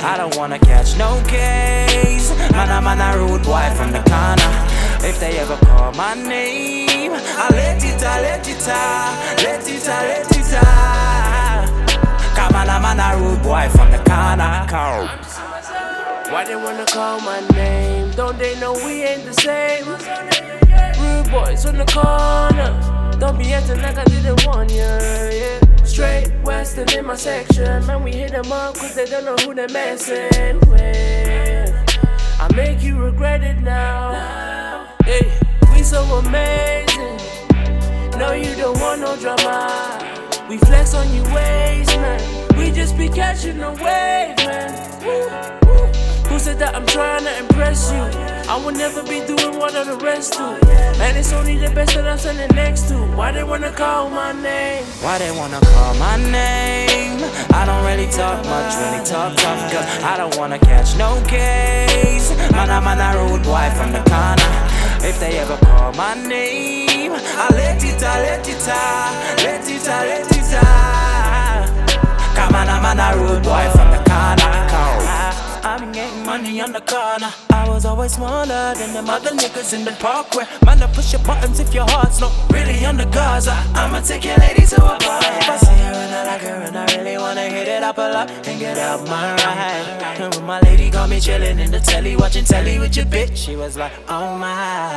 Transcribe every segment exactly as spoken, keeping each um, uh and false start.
I don't wanna catch no case. Man, I'm on a rude boy from the corner. If they ever call my name, I let it, I let it, I let it, I let it, I. Come on, I'm on a rude boy from the corner. Why they wanna call my name? Don't they know we ain't the same? Rude boys on the corner. Don't be acting like I didn't warn ya, yeah. Straight western in my section. Man, we hit them up cause they don't know who they're messing with. I make you regret it now. Hey, we so amazing. No, you don't want no drama. We flex on you ways, man. We just be catching the wave, man. Woo, woo. Who said that I'm trying to impress you? I will never be doing what all the rest do. Man, it's only the best that I'm standing next to. Why they wanna call my name? Why they wanna call my name? I don't really talk much, really talk tough, cause I don't wanna catch no case. Man, I'm on a rude boy from the corner. If they ever call my name, I let it, I let it, I let it, I let it, I. Come on, I'm on a rude boy from the corner. I've been getting money on the corner. I was always smaller than them other niggas in the park where man, I push your buttons if your heart's not really on the Gaza. I'ma take your lady to a bar. If I see her and I like her and I really wanna hit it up a lot and get out my ride. And when my lady got me chillin' in the telly, watching telly with your bitch, she was like, oh my.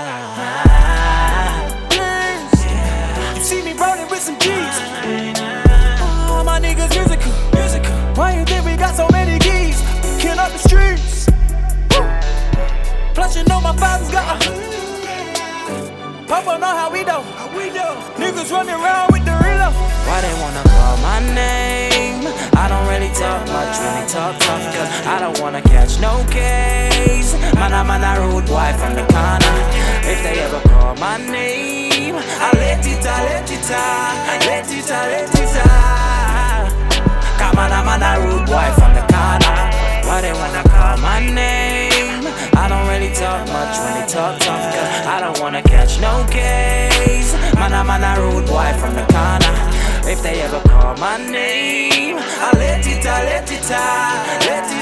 Yeah. You see me rollin' with some G's. Oh, my niggas musical, musical. Why you think we got so many G's? Kill up the streets. Woo. Plus you know my father's got a Papa know how we do. How we do. Niggas running around with the real. Why they wanna call my name? I don't really talk much, really talk tough, cause I don't wanna catch no case. Man, I'm on a rude boy from the corner. If they ever call my name, I let it, I let it, I let it, I let it, I. Come on, I'm on a rude boy from the corner. Why they wanna call my name? I don't really talk much, really talk tough, cause I don't wanna catch no case. Man, I'm on a rude boy from the corner. If they ever call my name, I let it, I let it, I let it.